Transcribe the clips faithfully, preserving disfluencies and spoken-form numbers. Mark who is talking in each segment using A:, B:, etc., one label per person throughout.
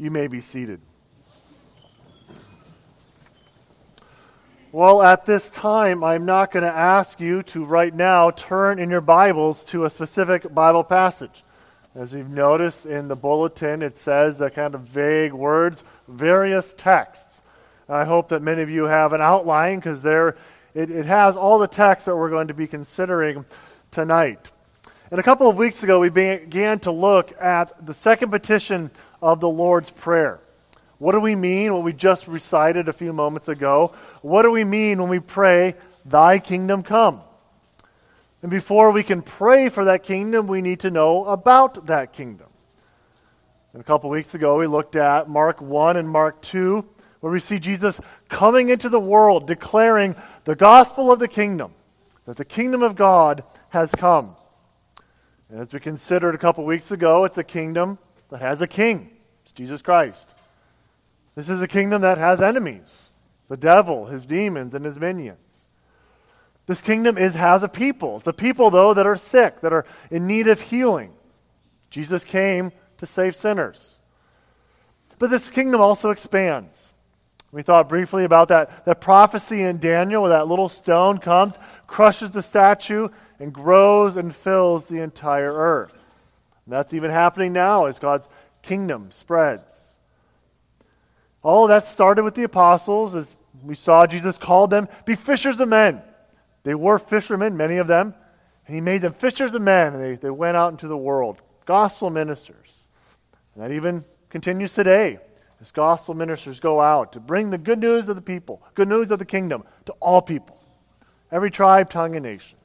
A: You may be seated. Well, at this time, I'm not going to ask you to right now turn in your Bibles to a specific Bible passage. As you've noticed in the bulletin, it says the kind of vague words, various texts. I hope that many of you have an outline because there it, it has all the texts that we're going to be considering tonight. And a couple of weeks ago, we began to look at the second petition of the Lord's Prayer. What do we mean when we just recited a few moments ago? What do we mean when we pray, Thy kingdom come? And before we can pray for that kingdom, we need to know about that kingdom. And a couple weeks ago, we looked at Mark one and Mark two, where we see Jesus coming into the world, declaring the gospel of the kingdom, that the kingdom of God has come. And as we considered a couple weeks ago, it's a kingdom that has a king. It's Jesus Christ. This is a kingdom that has enemies, the devil, his demons, and his minions. This kingdom is has a people. It's a people, though, that are sick, that are in need of healing. Jesus came to save sinners. But this kingdom also expands. We thought briefly about that, that prophecy in Daniel where that little stone comes, crushes the statue, and grows and fills the entire earth. And that's even happening now as God's kingdom spreads. All of that started with the apostles, as we saw Jesus called them, be fishers of men. They were fishermen, many of them, and he made them fishers of men, and they, they went out into the world, gospel ministers. And that even continues today, as gospel ministers go out to bring the good news of the people, good news of the kingdom, to all people, every tribe, tongue, and nation.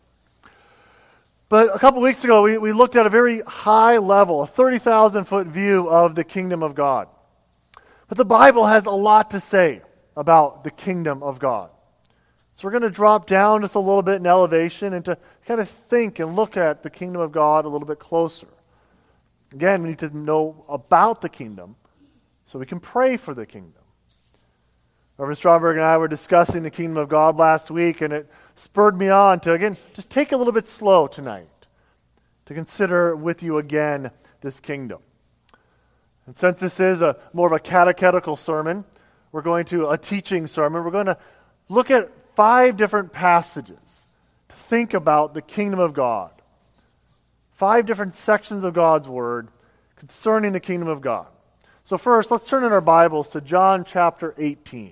A: But a couple weeks ago, we, we looked at a very high level, a thirty thousand foot view of the kingdom of God. But the Bible has a lot to say about the kingdom of God. So we're going to drop down just a little bit in elevation and to kind of think and look at the kingdom of God a little bit closer. Again, we need to know about the kingdom so we can pray for the kingdom. Reverend Stromberg and I were discussing the kingdom of God last week, and it spurred me on to, again, just take it a little bit slow tonight to consider with you again this kingdom. And since this is a more of a catechetical sermon, we're going to, a teaching sermon, we're going to look at five different passages to think about the kingdom of God. Five different sections of God's Word concerning the kingdom of God. So first, let's turn in our Bibles to John chapter eighteen.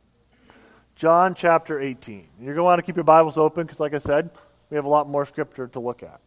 A: John chapter eighteen. You're going to want to keep your Bibles open because, like I said, we have a lot more scripture to look at.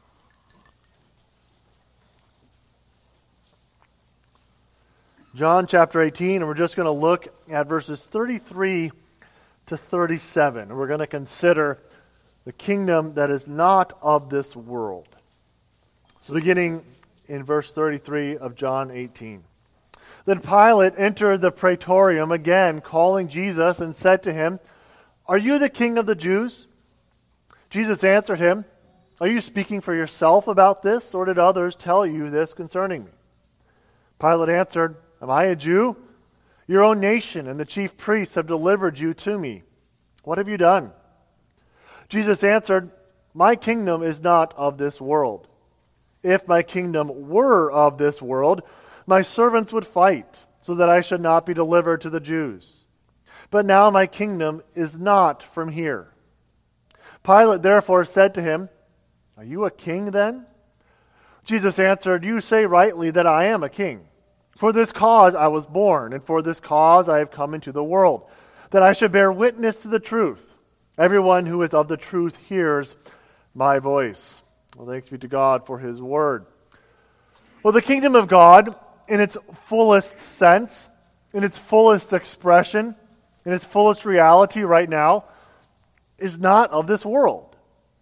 A: John chapter eighteen, and we're just going to look at verses thirty-three to thirty-seven. And we're going to consider the kingdom that is not of this world. So beginning in verse thirty-three of John eighteen. Then Pilate entered the praetorium again, calling Jesus, and said to him, Are you the king of the Jews? Jesus answered him, Are you speaking for yourself about this, or did others tell you this concerning me? Pilate answered, Am I a Jew? Your own nation and the chief priests have delivered you to me. What have you done? Jesus answered, My kingdom is not of this world. If my kingdom were of this world, my servants would fight, so that I should not be delivered to the Jews. But now my kingdom is not from here. Pilate therefore said to him, Are you a king then? Jesus answered, You say rightly that I am a king. For this cause I was born, and for this cause I have come into the world, that I should bear witness to the truth. Everyone who is of the truth hears my voice. Well, thanks be to God for His word. Well, the kingdom of God, in its fullest sense, in its fullest expression, in its fullest reality right now, is not of this world.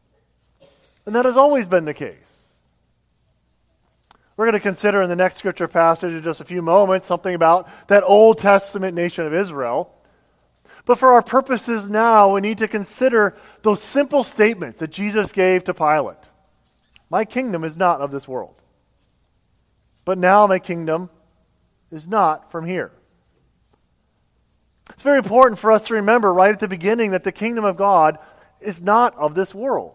A: And that has always been the case. We're going to consider in the next scripture passage in just a few moments something about that Old Testament nation of Israel. But for our purposes now, we need to consider those simple statements that Jesus gave to Pilate. My kingdom is not of this world. But now my kingdom is not from here. It's very important for us to remember right at the beginning that the kingdom of God is not of this world.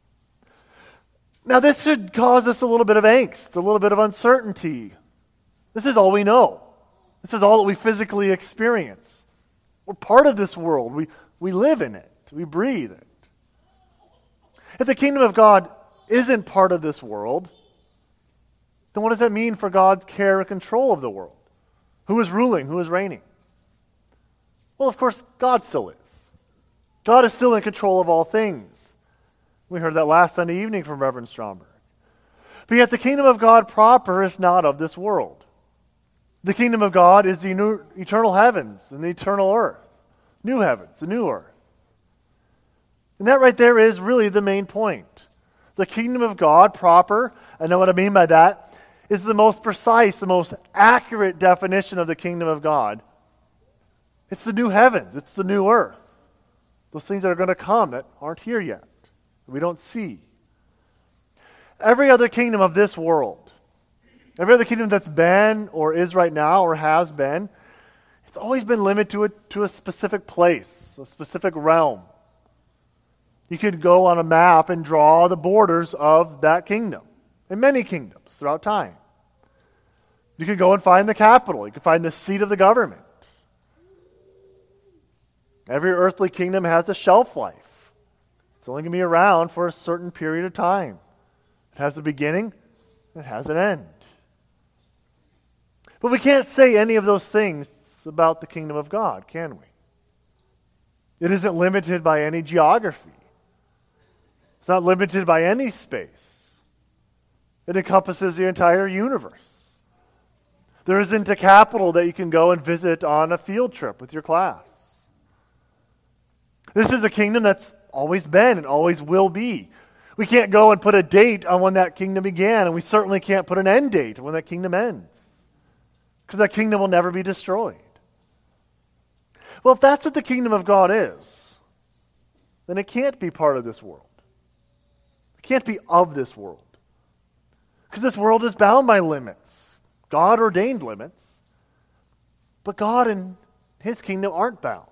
A: Now, this should cause us a little bit of angst, a little bit of uncertainty. This is all we know. This is all that we physically experience. We're part of this world. We, we live in it. We breathe it. If the kingdom of God isn't part of this world, then what does that mean for God's care and control of the world? Who is ruling? Who is reigning? Well, of course, God still is. God is still in control of all things. We heard that last Sunday evening from Reverend Stromberg. But yet the kingdom of God proper is not of this world. The kingdom of God is the new, eternal heavens and the eternal earth. New heavens, the new earth. And that right there is really the main point. The kingdom of God proper, I know what I mean by that, is the most precise, the most accurate definition of the kingdom of God. It's the new heavens. It's the new earth. Those things that are going to come that aren't here yet, that we don't see. Every other kingdom of this world, every other kingdom that's been or is right now or has been, it's always been limited to a, to a specific place, a specific realm. You could go on a map and draw the borders of that kingdom, and many kingdoms throughout time. You could go and find the capital. You could find the seat of the government. Every earthly kingdom has a shelf life. It's only going to be around for a certain period of time. It has a beginning, it has an end. But we can't say any of those things about the kingdom of God, can we? It isn't limited by any geography. It's not limited by any space. It encompasses the entire universe. There isn't a capital that you can go and visit on a field trip with your class. This is a kingdom that's always been and always will be. We can't go and put a date on when that kingdom began, and we certainly can't put an end date when that kingdom ends, because that kingdom will never be destroyed. Well, if that's what the kingdom of God is, then it can't be part of this world. It can't be of this world, because this world is bound by limits, God-ordained limits, but God and His kingdom aren't bound.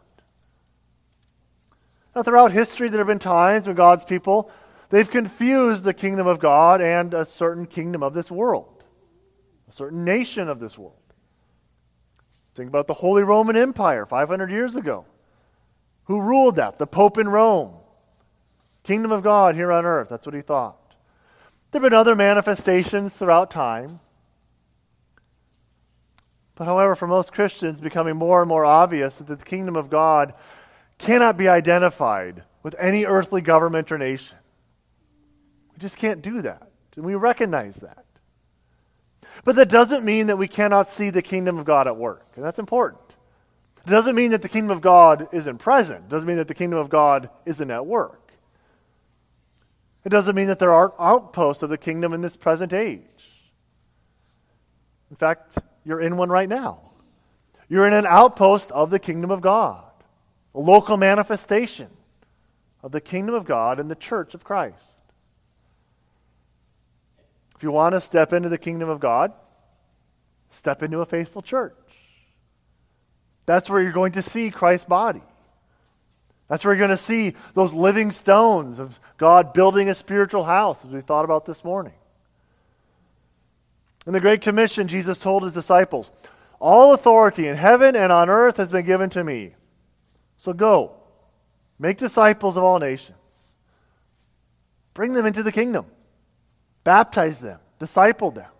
A: Now, throughout history, there have been times when God's people, they've confused the kingdom of God and a certain kingdom of this world, a certain nation of this world. Think about the Holy Roman Empire five hundred years ago. Who ruled that? The Pope in Rome. Kingdom of God here on earth. That's what he thought. There have been other manifestations throughout time. But however, for most Christians, it's becoming more and more obvious that the kingdom of God cannot be identified with any earthly government or nation. We just can't do that. And we recognize that. But that doesn't mean that we cannot see the kingdom of God at work. And that's important. It doesn't mean that the kingdom of God isn't present. It doesn't mean that the kingdom of God isn't at work. It doesn't mean that there aren't outposts of the kingdom in this present age. In fact, you're in one right now. You're in an outpost of the kingdom of God. A local manifestation of the kingdom of God in the church of Christ. If you want to step into the kingdom of God, step into a faithful church. That's where you're going to see Christ's body. That's where you're going to see those living stones of God building a spiritual house, as we thought about this morning. In the Great Commission, Jesus told His disciples, "All authority in heaven and on earth has been given to me. So go, make disciples of all nations. Bring them into the kingdom. Baptize them, disciple them."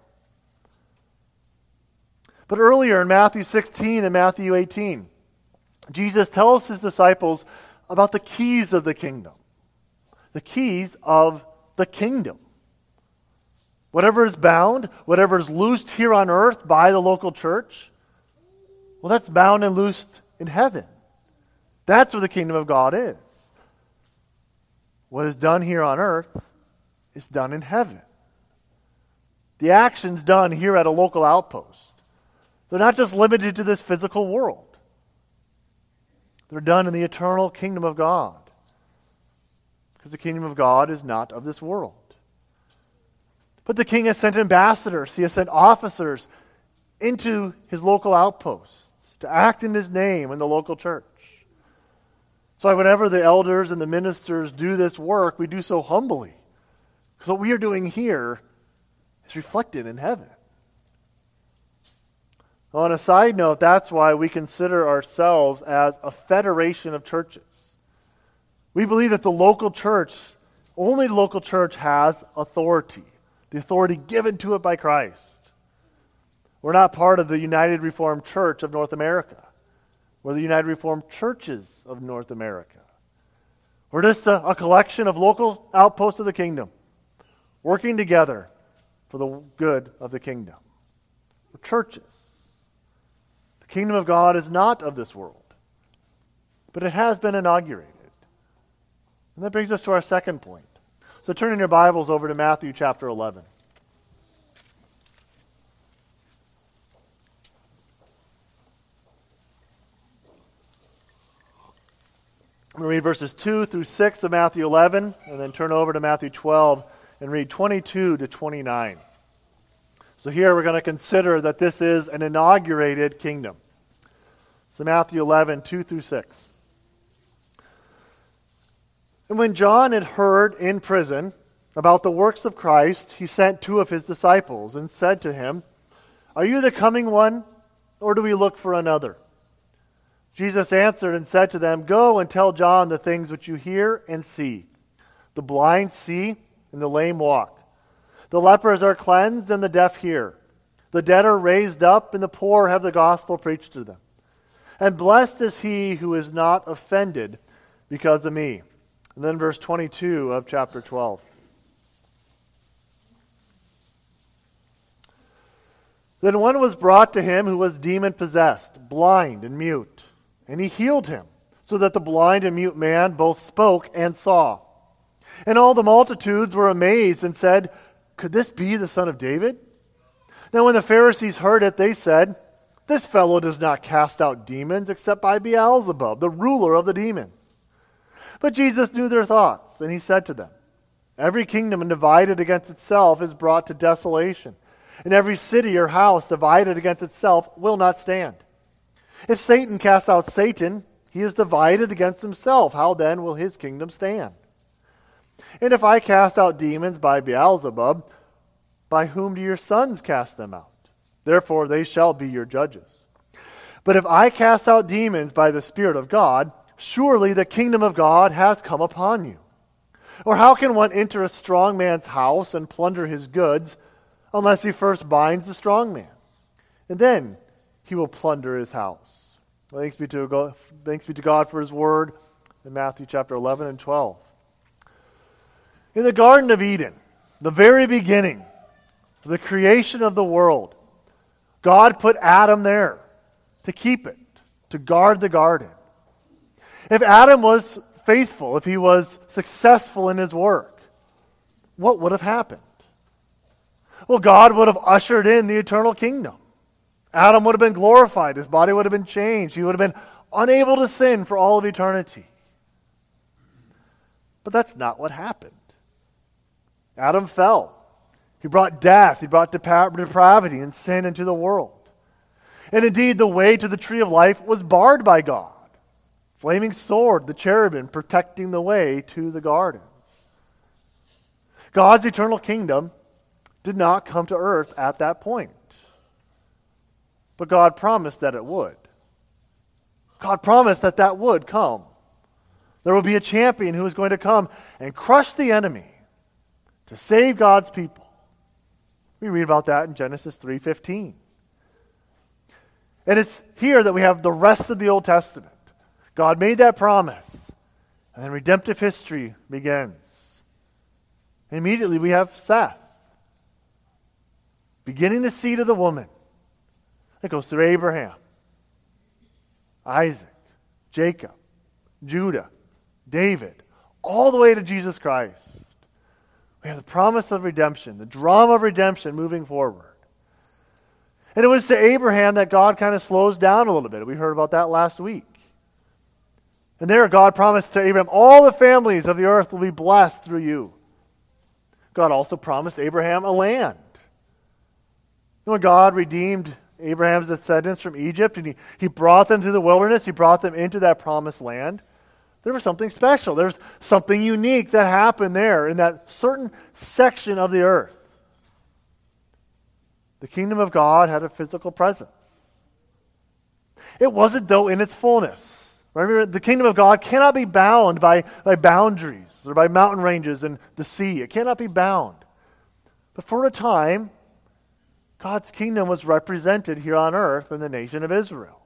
A: But earlier in Matthew sixteen and Matthew eighteen, Jesus tells His disciples about the keys of the kingdom. The keys of the kingdom. Whatever is bound, whatever is loosed here on earth by the local church, well, that's bound and loosed in heaven. That's where the kingdom of God is. What is done here on earth is done in heaven. The actions done here at a local outpost, they're not just limited to this physical world. They're done in the eternal kingdom of God. Because the kingdom of God is not of this world. But the king has sent ambassadors, he has sent officers into his local outposts to act in his name in the local church. So whenever the elders and the ministers do this work, we do so humbly. Because what we are doing here is reflected in heaven. On a side note, that's why we consider ourselves as a federation of churches. We believe that the local church, only the local church has authority, the authority given to it by Christ. We're not part of the United Reformed Church of North America. We're the United Reformed Churches of North America. We're just a, a collection of local outposts of the kingdom, working together for the good of the kingdom. We're churches. The kingdom of God is not of this world, but it has been inaugurated. And that brings us to our second point. So turn in your Bibles over to Matthew chapter eleven. I'm going to read verses two through six of Matthew eleven, and then turn over to Matthew twelve and read twenty-two to twenty-nine. So here we're going to consider that this is an inaugurated kingdom. So Matthew eleven, two through six. And when John had heard in prison about the works of Christ, he sent two of his disciples and said to him, "Are you the coming one, or do we look for another?" Jesus answered and said to them, "Go and tell John the things which you hear and see. The blind see, and the lame walk. The lepers are cleansed, and the deaf hear. The dead are raised up, and the poor have the gospel preached to them. And blessed is he who is not offended because of me." And then verse twenty-two of chapter twelve. Then one was brought to him who was demon-possessed, blind and mute. And he healed him, so that the blind and mute man both spoke and saw. And all the multitudes were amazed and said, "Could this be the son of David?" Now when the Pharisees heard it, they said, "This fellow does not cast out demons except by Beelzebub, the ruler of the demons." But Jesus knew their thoughts, and he said to them, "Every kingdom divided against itself is brought to desolation, and every city or house divided against itself will not stand. If Satan casts out Satan, he is divided against himself. How then will his kingdom stand? And if I cast out demons by Beelzebub, by whom do your sons cast them out? Therefore they shall be your judges. But if I cast out demons by the Spirit of God, surely the kingdom of God has come upon you. Or how can one enter a strong man's house and plunder his goods unless he first binds the strong man? And then he will plunder his house." Well, thanks be to God, thanks be to God for his word in Matthew chapter eleven and twelve. In the Garden of Eden, the very beginning, the creation of the world, God put Adam there to keep it, to guard the garden. If Adam was faithful, if he was successful in his work, what would have happened? Well, God would have ushered in the eternal kingdom. Adam would have been glorified. His body would have been changed. He would have been unable to sin for all of eternity. But that's not what happened. Adam fell. He brought death. He brought depra- depravity and sin into the world. And indeed, the way to the tree of life was barred by God. Flaming sword, the cherubim protecting the way to the garden. God's eternal kingdom did not come to earth at that point. But God promised that it would. God promised that that would come. There will be a champion who is going to come and crush the enemy to save God's people. We read about that in Genesis three fifteen. And it's here that we have the rest of the Old Testament. God made that promise, and then redemptive history begins. And immediately we have Seth, beginning the seed of the woman. It goes through Abraham, Isaac, Jacob, Judah, David, all the way to Jesus Christ. We have the promise of redemption, the drama of redemption moving forward. And it was to Abraham that God kind of slows down a little bit. We heard about that last week. And there God promised to Abraham, all the families of the earth will be blessed through you. God also promised Abraham a land. And when God redeemed Abraham's descendants from Egypt, and he, he brought them to the wilderness, he brought them into that promised land, there was something special. There's something unique that happened there in that certain section of the earth. The kingdom of God had a physical presence. It wasn't, though, in its fullness. Remember, the kingdom of God cannot be bound by, by boundaries or by mountain ranges and the sea. It cannot be bound. But for a time, God's kingdom was represented here on earth in the nation of Israel.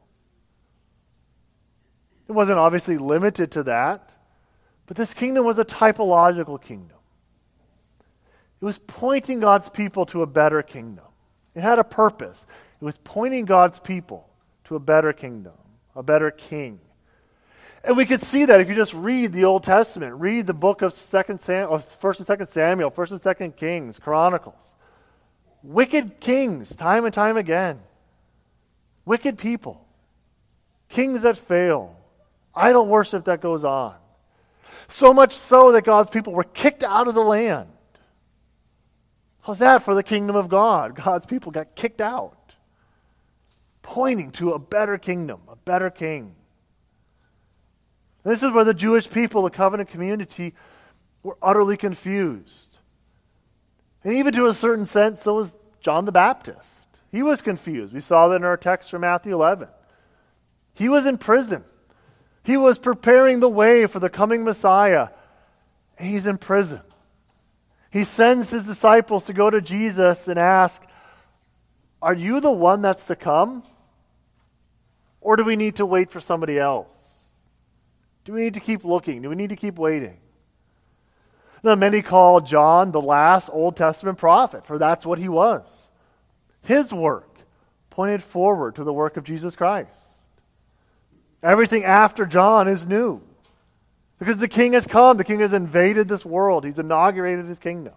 A: It wasn't obviously limited to that, but this kingdom was a typological kingdom. It was pointing God's people to a better kingdom. It had a purpose. It was pointing God's people to a better kingdom, a better king. And we could see that if you just read the Old Testament, read the book of Second Sam, First and Second Samuel, First and Second Kings, Chronicles. Wicked kings, time and time again. Wicked people. Kings that fail. Idol worship that goes on. So much so that God's people were kicked out of the land. How's that for the kingdom of God? God's people got kicked out. Pointing to a better kingdom, a better king. And this is where the Jewish people, the covenant community, were utterly confused. And even to a certain sense, so was John the Baptist. He was confused. We saw that in our text from Matthew eleven. He was in prison. He was preparing the way for the coming Messiah. And he's in prison. He sends his disciples to go to Jesus and ask, are you the one that's to come? Or do we need to wait for somebody else? Do we need to keep looking? Do we need to keep waiting? Now, many call John the last Old Testament prophet, for that's what he was. His work pointed forward to the work of Jesus Christ. Everything after John is new. Because the king has come. The king has invaded this world. He's inaugurated his kingdom.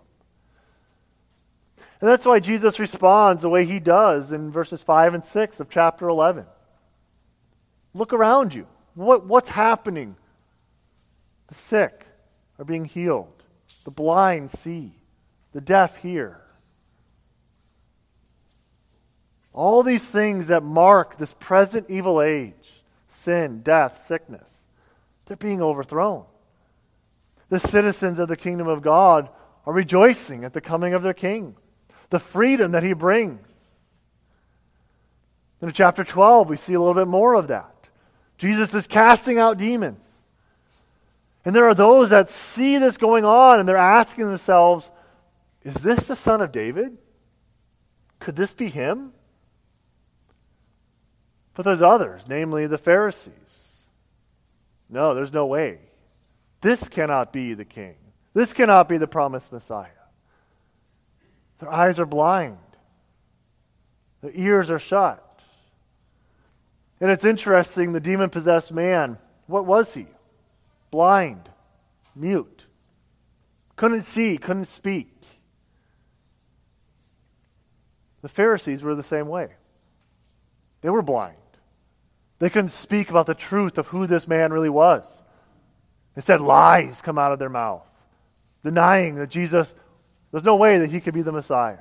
A: And that's why Jesus responds the way he does in verses five and six of chapter eleven. Look around you. What, what's happening? The sick are being healed. The blind see. The deaf hear. All these things that mark this present evil age, sin, death, sickness, they're being overthrown. The citizens of the kingdom of God are rejoicing at the coming of their king, the freedom that he brings. In chapter twelve, we see a little bit more of that. Jesus is casting out demons. And there are those that see this going on and they're asking themselves, is this the son of David? Could this be him? But there's others, namely the Pharisees. No, there's no way. This cannot be the king. This cannot be the promised Messiah. Their eyes are blind. Their ears are shut. And it's interesting, the demon-possessed man, what was he? Blind, mute. Couldn't see, couldn't speak. The Pharisees were the same way. They were blind. They couldn't speak about the truth of who this man really was. Instead, lies come out of their mouth, denying that Jesus, there's no way that he could be the Messiah.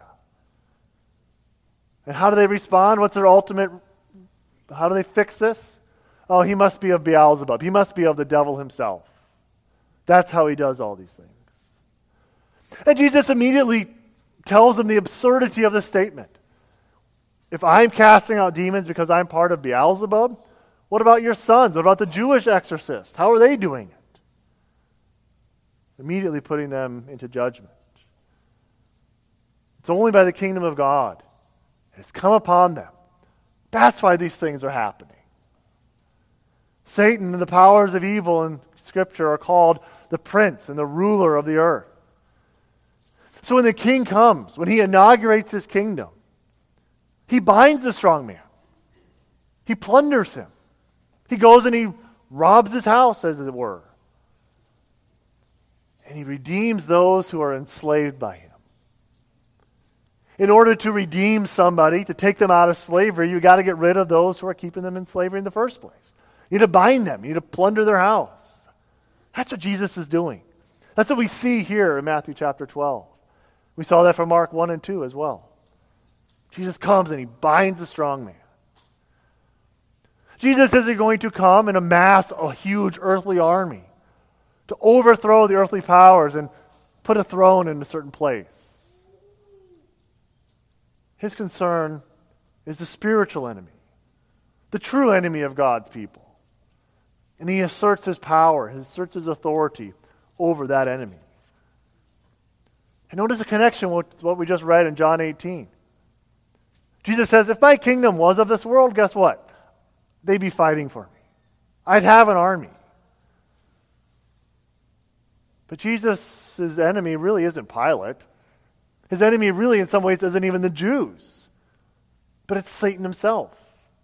A: And how do they respond? What's their ultimate, how do they fix this? Oh, he must be of Beelzebub. He must be of the devil himself. That's how he does all these things. And Jesus immediately tells them the absurdity of this statement. If I'm casting out demons because I'm part of Beelzebub, what about your sons? What about the Jewish exorcists? How are they doing it? Immediately putting them into judgment. It's only by the kingdom of God. It has come upon them. That's why these things are happening. Satan and the powers of evil in Scripture are called the prince and the ruler of the earth. So when the king comes, when he inaugurates his kingdom, he binds the strong man. He plunders him. He goes and he robs his house, as it were. And he redeems those who are enslaved by him. In order to redeem somebody, to take them out of slavery, you've got to get rid of those who are keeping them in slavery in the first place. You need to bind them. You need to plunder their house. That's what Jesus is doing. That's what we see here in Matthew chapter twelve. We saw that from Mark one and two as well. Jesus comes and he binds the strong man. Jesus isn't going to come and amass a huge earthly army to overthrow the earthly powers and put a throne in a certain place. His concern is the spiritual enemy, the true enemy of God's people. And he asserts his power, he asserts his authority over that enemy. And notice the connection with what we just read in John eighteen. Jesus says, if my kingdom was of this world, guess what? They'd be fighting for me. I'd have an army. But Jesus' enemy really isn't Pilate. His enemy really in some ways isn't even the Jews. But it's Satan himself.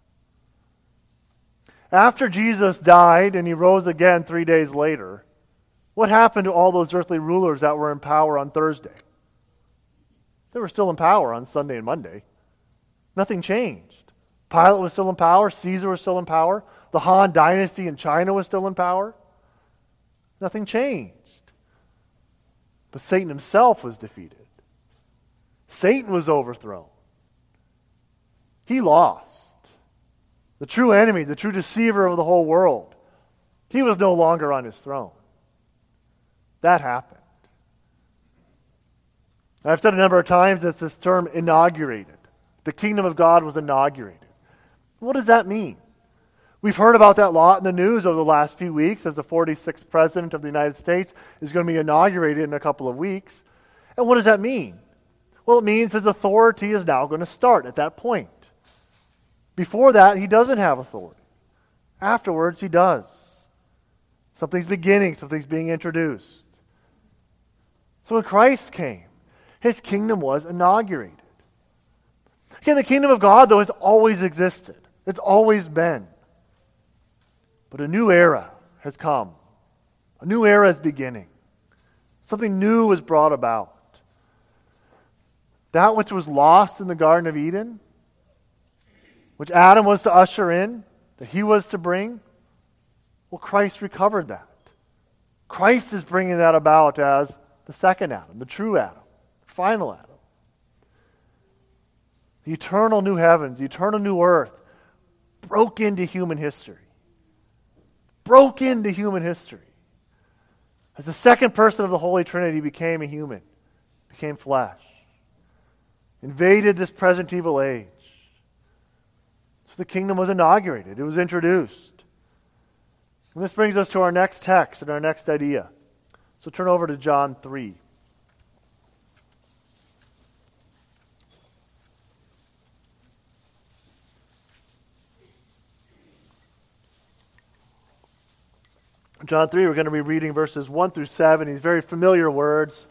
A: After Jesus died and he rose again three days later, what happened to all those earthly rulers that were in power on Thursday? They were still in power on Sunday and Monday. Nothing changed. Pilate was still in power. Caesar was still in power. The Han dynasty in China was still in power. Nothing changed. But Satan himself was defeated. Satan was overthrown. He lost. The true enemy, the true deceiver of the whole world, he was no longer on his throne. That happened. I've said a number of times that this term inaugurated. The kingdom of God was inaugurated. What does that mean? We've heard about that a lot in the news over the last few weeks as the forty-sixth president of the United States is going to be inaugurated in a couple of weeks. And what does that mean? Well, it means his authority is now going to start at that point. Before that, he doesn't have authority. Afterwards, he does. Something's beginning, something's being introduced. So when Christ came, his kingdom was inaugurated. Again, the kingdom of God, though, has always existed. It's always been. But a new era has come. A new era is beginning. Something new was brought about. That which was lost in the Garden of Eden, which Adam was to usher in, that he was to bring, well, Christ recovered that. Christ is bringing that about as the second Adam, the true Adam, the final Adam. The eternal new heavens, the eternal new earth broke into human history. Broke into human history. As the second person of the Holy Trinity became a human, became flesh, invaded this present evil age. So the kingdom was inaugurated. It was introduced. And this brings us to our next text and our next idea. So turn over to John three. John three, we're going to be reading verses one through seven. These very familiar words.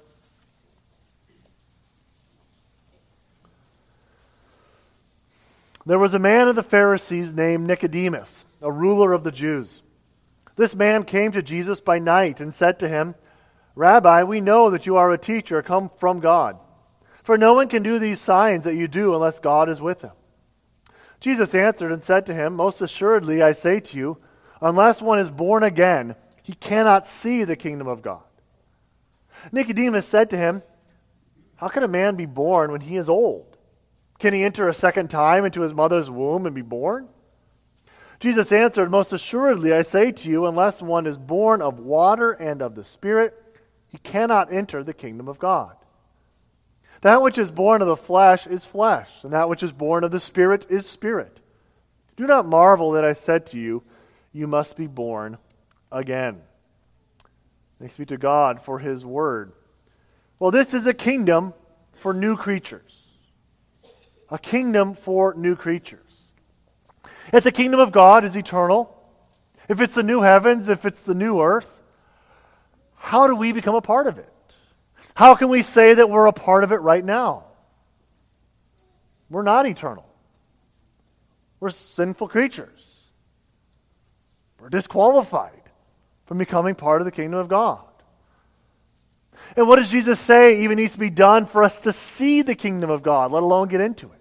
A: There was a man of the Pharisees named Nicodemus, a ruler of the Jews. This man came to Jesus by night and said to him, Rabbi, we know that you are a teacher come from God. For no one can do these signs that you do unless God is with him. Jesus answered and said to him, Most assuredly I say to you, unless one is born again, he cannot see the kingdom of God. Nicodemus said to him, How can a man be born when he is old? Can he enter a second time into his mother's womb and be born? Jesus answered, Most assuredly I say to you, unless one is born of water and of the Spirit, he cannot enter the kingdom of God. That which is born of the flesh is flesh, and that which is born of the Spirit is spirit. Do not marvel that I said to you, you must be born again. Thanks be to God for his word. Well, this is a kingdom for new creatures. A kingdom for new creatures. If the kingdom of God is eternal, if it's the new heavens, if it's the new earth, how do we become a part of it? How can we say that we're a part of it right now? We're not eternal. We're sinful creatures. We're disqualified from becoming part of the kingdom of God. And what does Jesus say even needs to be done for us to see the kingdom of God, let alone get into it?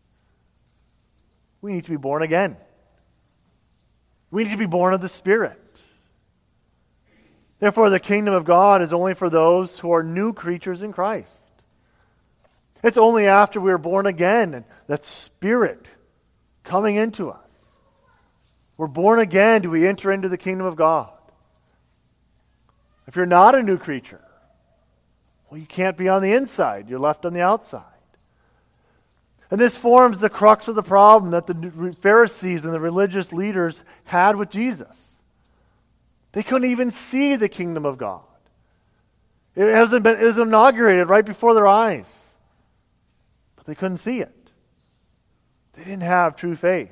A: We need to be born again. We need to be born of the Spirit. Therefore, the kingdom of God is only for those who are new creatures in Christ. It's only after we are born again and that Spirit coming into us. We're born again do we enter into the kingdom of God. If you're not a new creature, well, you can't be on the inside. You're left on the outside. And this forms the crux of the problem that the Pharisees and the religious leaders had with Jesus. They couldn't even see the kingdom of God. It, hasn't been, it was inaugurated right before their eyes. But they couldn't see it. They didn't have true faith.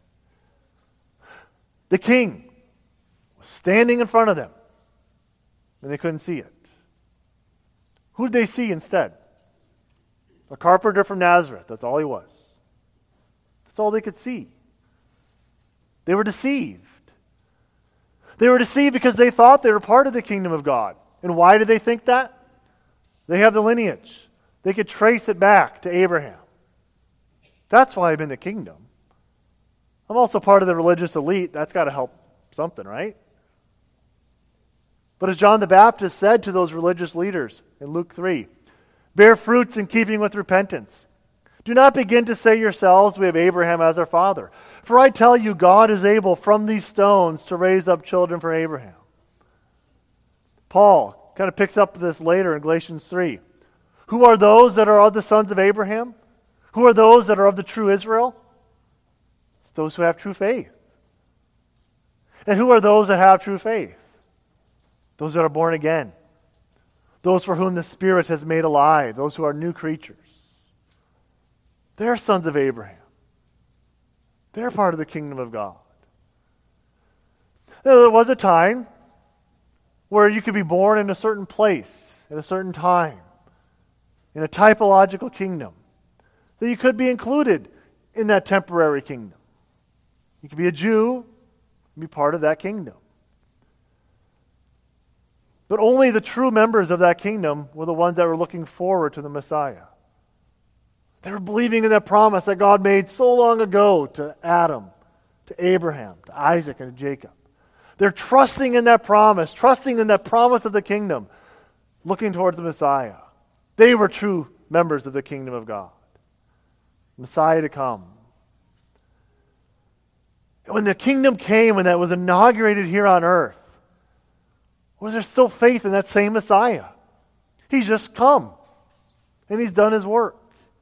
A: The king was standing in front of them, and they couldn't see it. Who did they see instead? A carpenter from Nazareth. That's all he was. That's all they could see. They were deceived. They were deceived because they thought they were part of the kingdom of God. And why did they think that? They have the lineage. They could trace it back to Abraham. That's why I'm in the kingdom. I'm also part of the religious elite. That's got to help something, right? But as John the Baptist said to those religious leaders in Luke three, bear fruits in keeping with repentance. Do not begin to say yourselves, we have Abraham as our father. For I tell you, God is able from these stones to raise up children for Abraham. Paul kind of picks up this later in Galatians three. Who are those that are of the sons of Abraham? Who are those that are of the true Israel? It's those who have true faith. And who are those that have true faith? Those that are born again. Those for whom the Spirit has made alive. Those who are new creatures. They're sons of Abraham. They're part of the kingdom of God. Now, there was a time where you could be born in a certain place, at a certain time, in a typological kingdom, that you could be included in that temporary kingdom. You could be a Jew and be part of that kingdom. But only the true members of that kingdom were the ones that were looking forward to the Messiah. They were believing in that promise that God made so long ago to Adam, to Abraham, to Isaac, and to Jacob. They're trusting in that promise, trusting in that promise of the kingdom, looking towards the Messiah. They were true members of the kingdom of God. Messiah to come. And when the kingdom came and that was inaugurated here on earth, was there still faith in that same Messiah? He's just come, and he's done his work.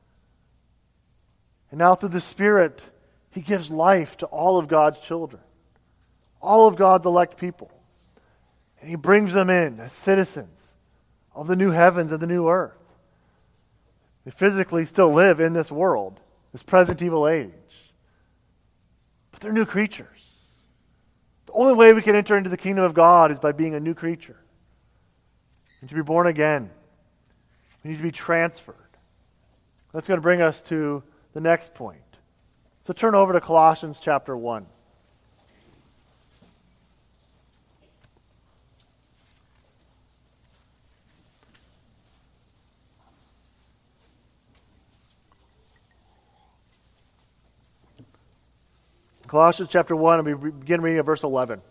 A: And now through the Spirit, he gives life to all of God's children, all of God's elect people. And he brings them in as citizens of the new heavens and the new earth. They physically still live in this world, this present evil age. But they're new creatures. The only way we can enter into the kingdom of God is by being a new creature. And to be born again. We need to be transferred. That's going to bring us to the next point. So turn over to Colossians chapter one. Colossians chapter one, and we begin reading at verse eleven.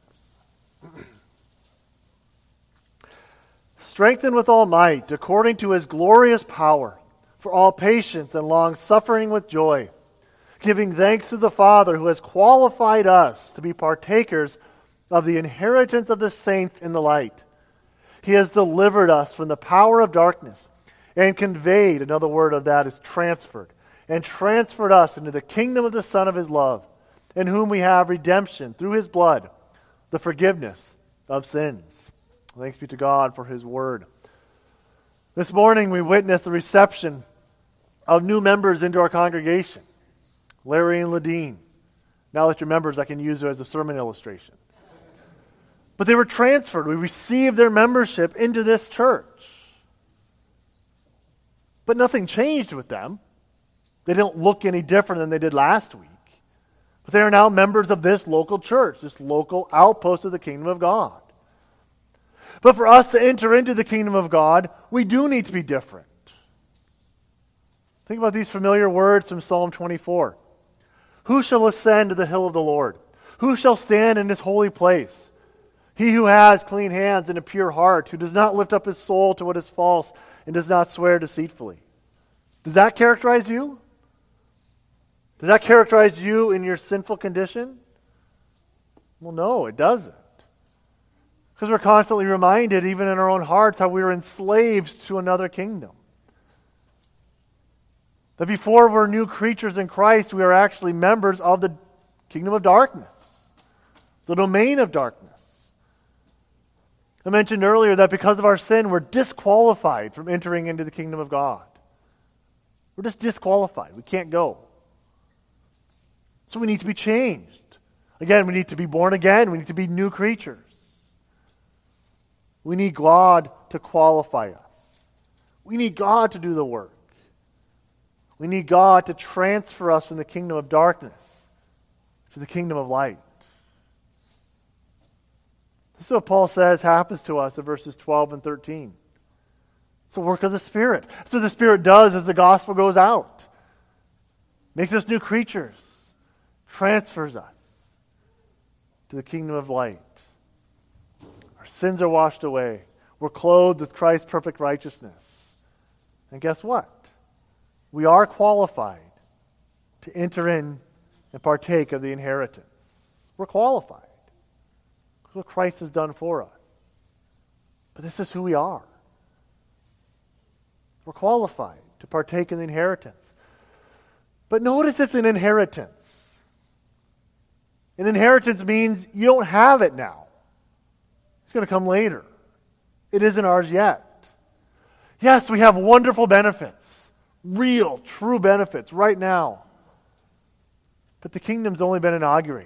A: Strengthened with all might, according to his glorious power, for all patience and long-suffering with joy, giving thanks to the Father who has qualified us to be partakers of the inheritance of the saints in the light. He has delivered us from the power of darkness and conveyed, another word of that is transferred, and transferred us into the kingdom of the Son of his love, in whom we have redemption through his blood, the forgiveness of sins. Thanks be to God for his word. This morning we witnessed the reception of new members into our congregation. Larry and Ladine. Now that you're members, I can use it as a sermon illustration. But they were transferred. We received their membership into this church. But nothing changed with them. They don't look any different than they did last week. But they are now members of this local church, this local outpost of the kingdom of God. But for us to enter into the kingdom of God, we do need to be different. Think about these familiar words from Psalm twenty-four. Who shall ascend to the hill of the Lord? Who shall stand in his holy place? He who has clean hands and a pure heart, who does not lift up his soul to what is false and does not swear deceitfully. Does that characterize you? Does that characterize you in your sinful condition? Well, no, it doesn't. Because we're constantly reminded, even in our own hearts, how we are enslaved to another kingdom. That before we're new creatures in Christ, we are actually members of the kingdom of darkness, the domain of darkness. I mentioned earlier that because of our sin, we're disqualified from entering into the kingdom of God. We're just disqualified. We can't go. So we need to be changed. Again, we need to be born again. We need to be new creatures. We need God to qualify us. We need God to do the work. We need God to transfer us from the kingdom of darkness to the kingdom of light. This is what Paul says happens to us in verses twelve and thirteen. It's the work of the Spirit. That's what the Spirit does as the gospel goes out. Makes us new creatures. Transfers us to the kingdom of light. Our sins are washed away. We're clothed with Christ's perfect righteousness. And guess what? We are qualified to enter in and partake of the inheritance. We're qualified. That's what Christ has done for us. But this is who we are. We're qualified to partake in the inheritance. But notice it's an inheritance. An inheritance means you don't have it now. It's going to come later. It isn't ours yet. Yes, we have wonderful benefits. Real, true benefits right now. But the kingdom's only been inaugurated.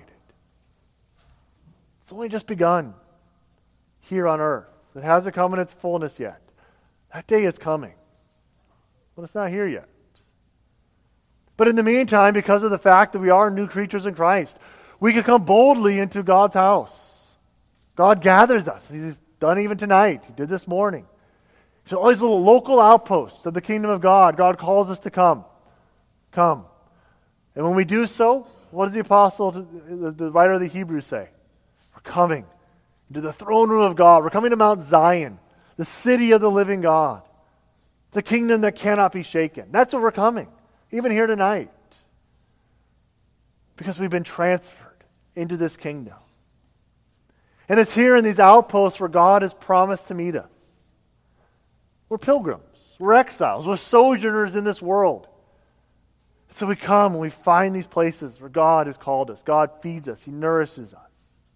A: It's only just begun here on earth. It hasn't come in its fullness yet. That day is coming. But it's not here yet. But in the meantime, because of the fact that we are new creatures in Christ, we can come boldly into God's house. God gathers us. He's done even tonight. He did this morning. There's always little local outposts of the kingdom of God. God calls us to come. Come. And when we do so, what does the apostle, the, the writer of the Hebrews say? We're coming into the throne room of God. We're coming to Mount Zion, the city of the living God, the kingdom that cannot be shaken. That's where we're coming, even here tonight, because we've been transferred into this kingdom. And it's here in these outposts where God has promised to meet us. We're pilgrims. We're exiles. We're sojourners in this world. So we come and we find these places where God has called us. God feeds us. He nourishes us.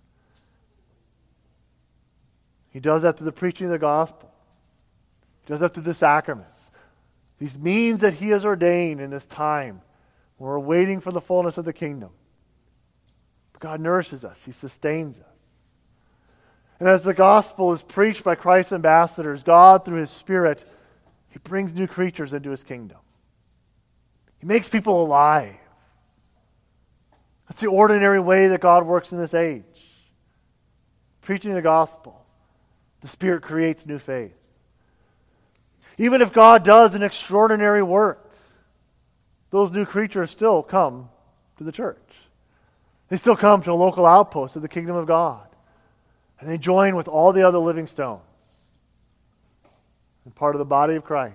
A: He does that through the preaching of the gospel. He does that through the sacraments. These means that He has ordained in this time when we're waiting for the fullness of the kingdom. But God nourishes us. He sustains us. And as the gospel is preached by Christ's ambassadors, God, through His Spirit, He brings new creatures into His kingdom. He makes people alive. That's the ordinary way that God works in this age. Preaching the gospel, the Spirit creates new faith. Even if God does an extraordinary work, those new creatures still come to the church. They still come to a local outpost of the kingdom of God. And they join with all the other living stones and part of the body of Christ.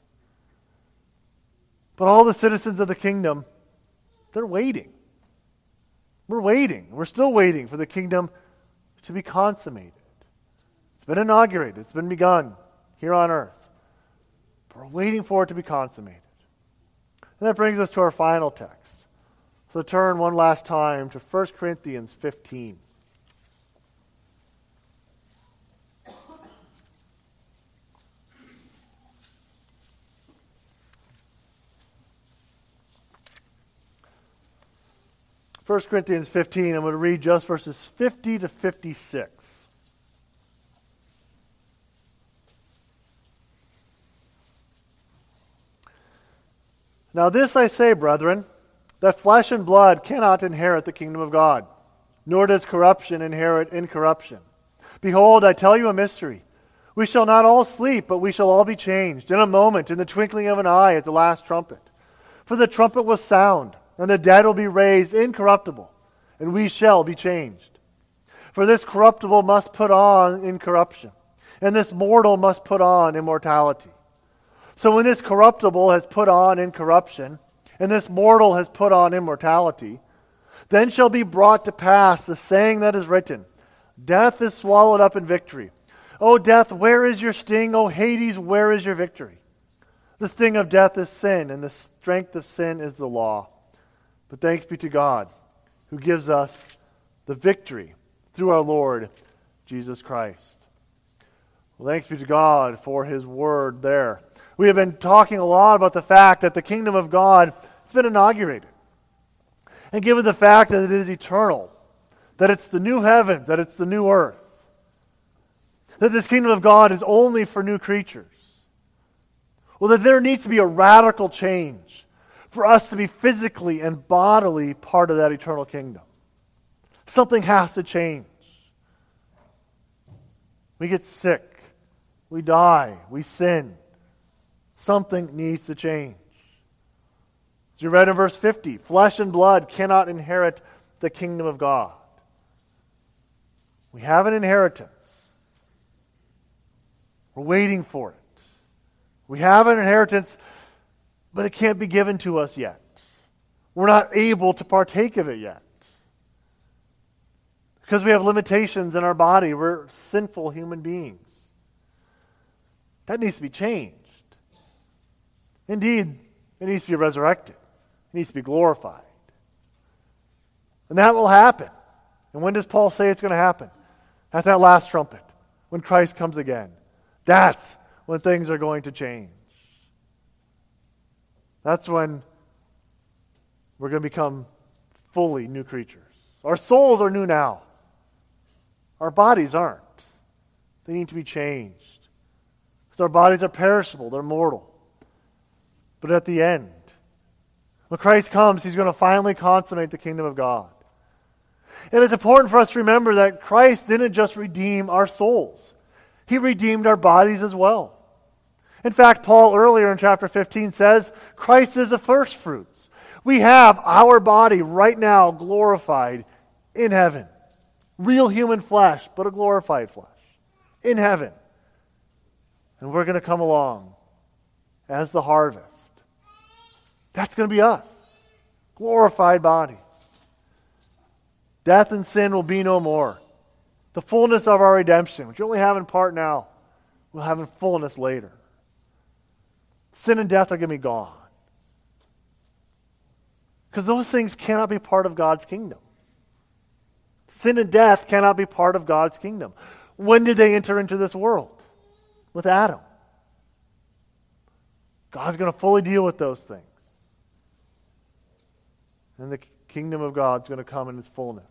A: But all the citizens of the kingdom, they're waiting. We're waiting. We're still waiting for the kingdom to be consummated. It's been inaugurated. It's been begun here on earth. But we're waiting for it to be consummated. And that brings us to our final text. So turn one last time to First Corinthians fifteen. First Corinthians fifteen, I'm going to read just verses fifty to fifty-six. Now this I say, brethren, that flesh and blood cannot inherit the kingdom of God, nor does corruption inherit incorruption. Behold, I tell you a mystery. We shall not all sleep, but we shall all be changed, in a moment, in the twinkling of an eye, at the last trumpet. For the trumpet will sound, and the dead will be raised incorruptible, and we shall be changed. For this corruptible must put on incorruption, and this mortal must put on immortality. So when this corruptible has put on incorruption, and this mortal has put on immortality, then shall be brought to pass the saying that is written, Death is swallowed up in victory. O death, where is your sting? O Hades, where is your victory? The sting of death is sin, and the strength of sin is the law. But thanks be to God, who gives us the victory through our Lord Jesus Christ. Well, thanks be to God for His word there. We have been talking a lot about the fact that the kingdom of God has been inaugurated. And given the fact that it is eternal, that it's the new heaven, that it's the new earth, that this kingdom of God is only for new creatures, well, that there needs to be a radical change for us to be physically and bodily part of that eternal kingdom. Something has to change. We get sick. We die. We sin. Something needs to change. As you read in verse fifty, flesh and blood cannot inherit the kingdom of God. We have an inheritance. We're waiting for it. We have an inheritance, but it can't be given to us yet. We're not able to partake of it yet. Because we have limitations in our body. We're sinful human beings. That needs to be changed. Indeed, it needs to be resurrected. It needs to be glorified. And that will happen. And when does Paul say it's going to happen? At that last trumpet, when Christ comes again. That's when things are going to change. That's when we're going to become fully new creatures. Our souls are new now. Our bodies aren't. They need to be changed. Because our bodies are perishable. They're mortal. But at the end, when Christ comes, He's going to finally consummate the kingdom of God. And it's important for us to remember that Christ didn't just redeem our souls. He redeemed our bodies as well. In fact, Paul earlier in chapter fifteen says, Christ is the first fruits. We have our body right now glorified in heaven. Real human flesh, but a glorified flesh. In heaven. And we're going to come along as the harvest. That's going to be us. Glorified body. Death and sin will be no more. The fullness of our redemption, which you only have in part now, we'll have in fullness later. Sin and death are going to be gone. Because those things cannot be part of God's kingdom. Sin and death cannot be part of God's kingdom. When did they enter into this world? With Adam. God's going to fully deal with those things. And the kingdom of God's going to come in its fullness.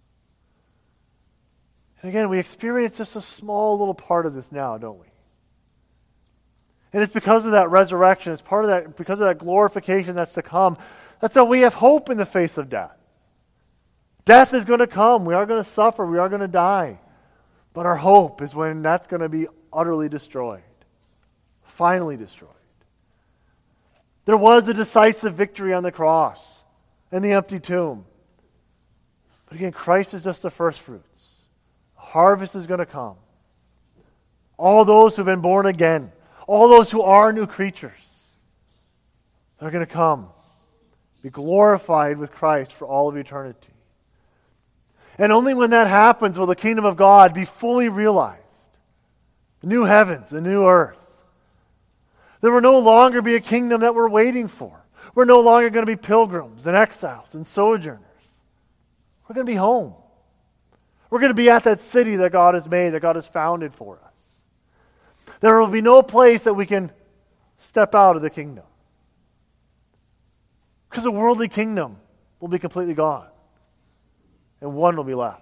A: And again, we experience just a small little part of this now, don't we? And it's because of that resurrection, it's part of that, because of that glorification that's to come. That's why we have hope in the face of death. Death is going to come. We are going to suffer. We are going to die. But our hope is when that's going to be utterly destroyed. Finally destroyed. There was a decisive victory on the cross and the empty tomb. But again, Christ is just the first fruits. The harvest is going to come. All those who have been born again, all those who are new creatures, they're going to come, be glorified with Christ for all of eternity. And only when that happens will the kingdom of God be fully realized. The new heavens, the new earth. There will no longer be a kingdom that we're waiting for. We're no longer going to be pilgrims and exiles and sojourners. We're going to be home. We're going to be at that city that God has made, that God has founded for us. There will be no place that we can step out of the kingdom. Because the worldly kingdom will be completely gone. And one will be left.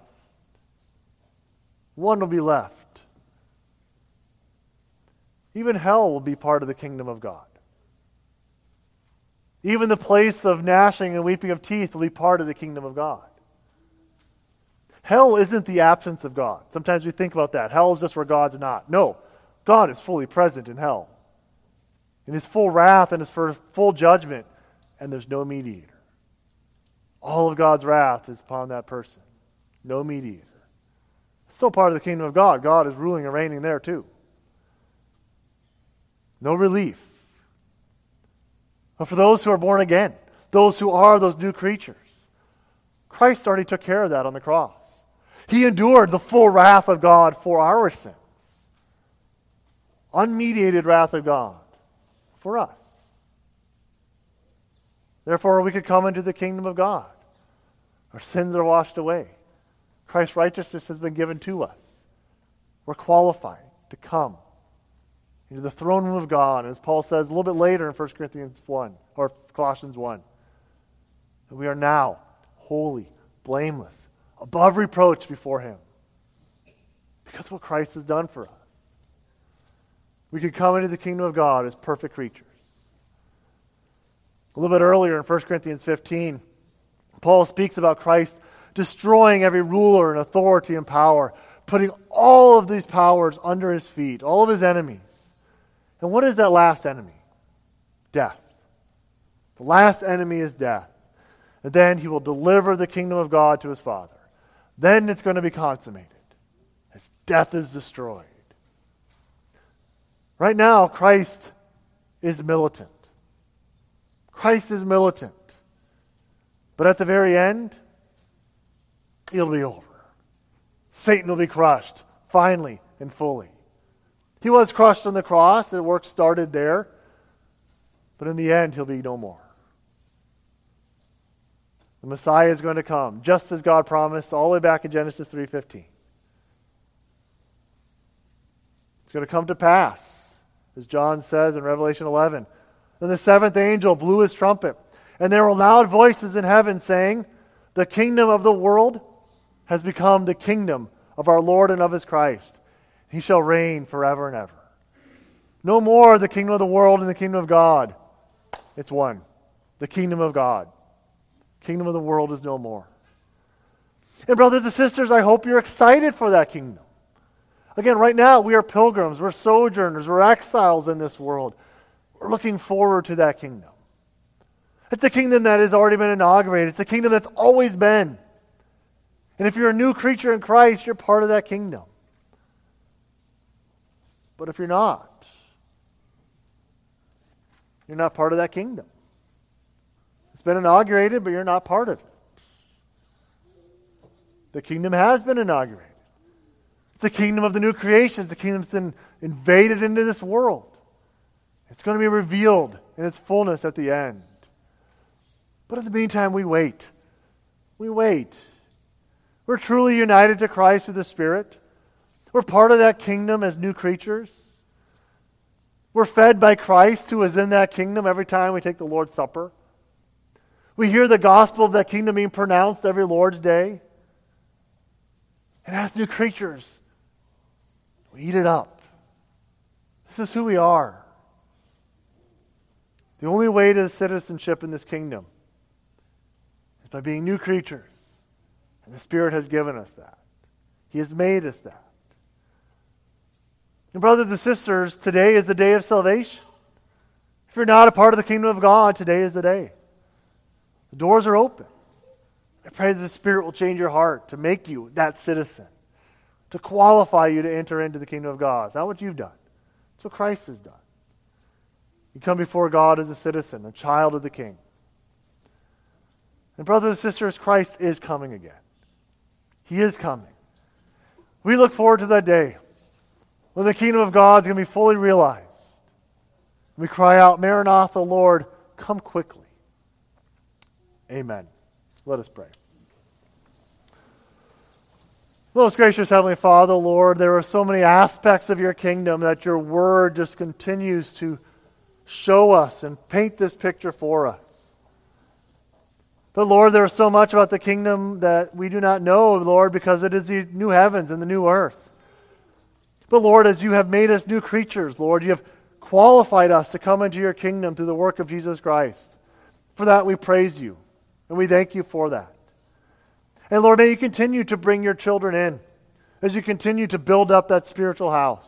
A: One will be left. Even hell will be part of the kingdom of God. Even the place of gnashing and weeping of teeth will be part of the kingdom of God. Hell isn't the absence of God. Sometimes we think about that. Hell is just where God's not. No, God is fully present in hell. In His full wrath and His full judgment, and there's no mediator. All of God's wrath is upon that person. No mediator. It's still part of the kingdom of God. God is ruling and reigning there too. No relief. But for those who are born again, those who are those new creatures, Christ already took care of that on the cross. He endured the full wrath of God for our sins. Unmediated wrath of God for us. Therefore, we could come into the kingdom of God. Our sins are washed away. Christ's righteousness has been given to us. We're qualified to come into the throne room of God, as Paul says a little bit later in First Corinthians one, or Colossians one, that we are now holy, blameless, above reproach before Him, because of what Christ has done for us. We could come into the kingdom of God as perfect creatures. A little bit earlier in First Corinthians fifteen, Paul speaks about Christ destroying every ruler and authority and power, putting all of these powers under His feet, all of His enemies. And what is that last enemy? Death. The last enemy is death. And then He will deliver the kingdom of God to His Father. Then it's going to be consummated as death is destroyed. Right now, Christ is militant. Christ is militant. But at the very end, it'll be over. Satan will be crushed, finally and fully. He was crushed on the cross. The work started there. But in the end, He'll be no more. The Messiah is going to come, just as God promised all the way back in Genesis three fifteen. It's going to come to pass, as John says in Revelation eleven. Then the seventh angel blew his trumpet, and there were loud voices in heaven saying, "The kingdom of the world has become the kingdom of our Lord and of His Christ. He shall reign forever and ever." No more the kingdom of the world and the kingdom of God. It's one. The kingdom of God. Kingdom of the world is no more. And brothers and sisters, I hope you're excited for that kingdom. Again, right now we are pilgrims, we're sojourners, we're exiles in this world. We're looking forward to that kingdom. It's a kingdom that has already been inaugurated. It's a kingdom that's always been. And if you're a new creature in Christ, you're part of that kingdom. But if you're not, you're not part of that kingdom. It's been inaugurated, but you're not part of it. The kingdom has been inaugurated. It's the kingdom of the new creation. It's the kingdom that's been invaded into this world. It's going to be revealed in its fullness at the end. But in the meantime, we wait. We wait. We're truly united to Christ through the Spirit. We're part of that kingdom as new creatures. We're fed by Christ who is in that kingdom every time we take the Lord's Supper. We hear the gospel of that kingdom being pronounced every Lord's Day. And as new creatures, we eat it up. This is who we are. The only way to citizenship in this kingdom is by being new creatures. And the Spirit has given us that. He has made us that. And brothers and sisters, today is the day of salvation. If you're not a part of the kingdom of God, today is the day. The doors are open. I pray that the Spirit will change your heart to make you that citizen, to qualify you to enter into the kingdom of God. It's not what you've done. It's what Christ has done. You come before God as a citizen, a child of the King. And brothers and sisters, Christ is coming again. He is coming. We look forward to that day when the kingdom of God is going to be fully realized. We cry out, "Maranatha, Lord, come quickly." Amen. Let us pray. Most gracious Heavenly Father, Lord, there are so many aspects of your kingdom that your word just continues to show us and paint this picture for us. But Lord, there is so much about the kingdom that we do not know, Lord, because it is the new heavens and the new earth. But Lord, as you have made us new creatures, Lord, you have qualified us to come into your kingdom through the work of Jesus Christ. For that we praise you, and we thank you for that. And Lord, may you continue to bring your children in as you continue to build up that spiritual house.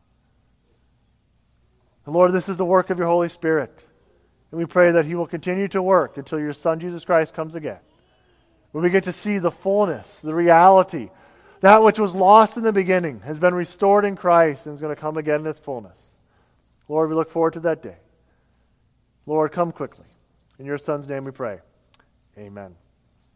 A: And Lord, this is the work of your Holy Spirit. And we pray that He will continue to work until your Son, Jesus Christ, comes again. When we get to see the fullness, the reality, that which was lost in the beginning has been restored in Christ and is going to come again in its fullness. Lord, we look forward to that day. Lord, come quickly. In your Son's name we pray. Amen.